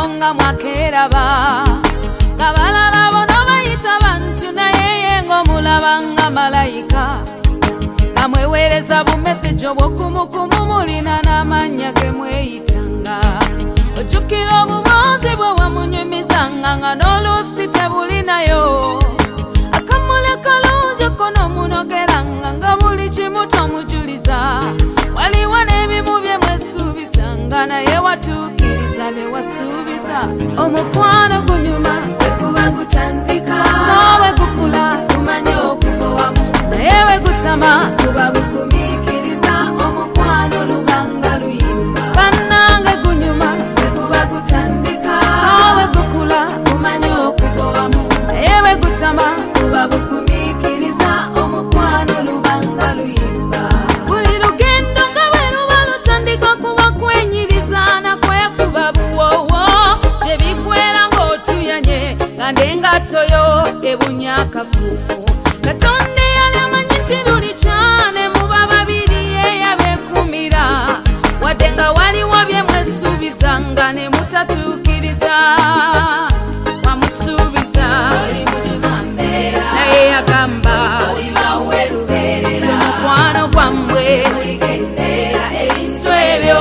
nga mwakeraba ngabalala bono bayita bantu naye ng'omulaba nga malayika amwewereza bumeseji obw'okumukumu mulina n'amannya ge mweyitanga ojjukira obubuuzi bwe wamunyumizanga nga n'oluusi tebulinayo akamule kalungi konomunogeranga nga buli kimu tomujuliza waliwo n'ebimu bye mwesuubizanga naye watuukiriza bye wasuubiza omukwano gunyuma bwekuba gutandika so bwe gukula kumanye okugowamu naye bwe gutama kuba bugumiikiriza omukwano lubanga luyimba bannange gunyuma bwekuba gutandika so bwe gukula kumanye okugowamu naye bwe gutama kuba bugumiikiriza omukwano lubanga luyimba buli lugendo nga bwe luba lutandika kuba kwenyirizaana kwekuba buwoowo gye biggwera ng'otuyanye nga n'engatto yo ebunya akafuufu katonda eyali amanyi nti luli kyane muba babiri eyabeekumira wadde nga waliwo bye mwesuubizanga ne mutatuukiriza wamusuubiza naye yagamba omukwano gwammwe ebintu ebyo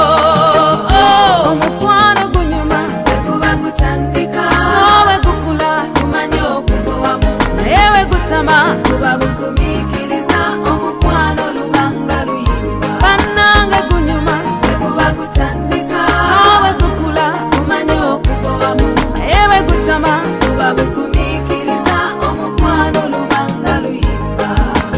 omukwano gunyuma bwekuba gutandika so bwe gukula kumanye okugowamu naye bwe gutama kuba bugumiikiriza omukwano lubanga luyimba bannange gunyuma bwekuba gutandika so bwe gukula kumanye okugowamu naye bwe gutama kuba bugumiikiriza omukwano lubanga luyimba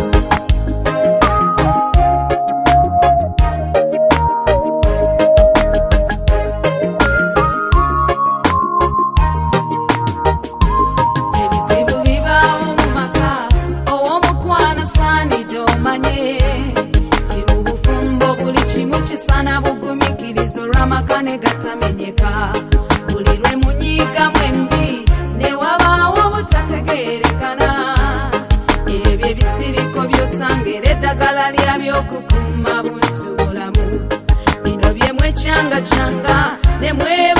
ebizibu bibaawo mu maka ow'omukwano saanidde omanye ti mu bufumbo buli kimu kisaana bugumiikiriza olw'amaka ne gatamenyeka buli lwe munyiigamu embi ne wabaawo obutategeerekana ebyo ebisiriko by'osanga era eddagala lyabyokukuuma buntu bulamu bino bye mwecyanga ne mweba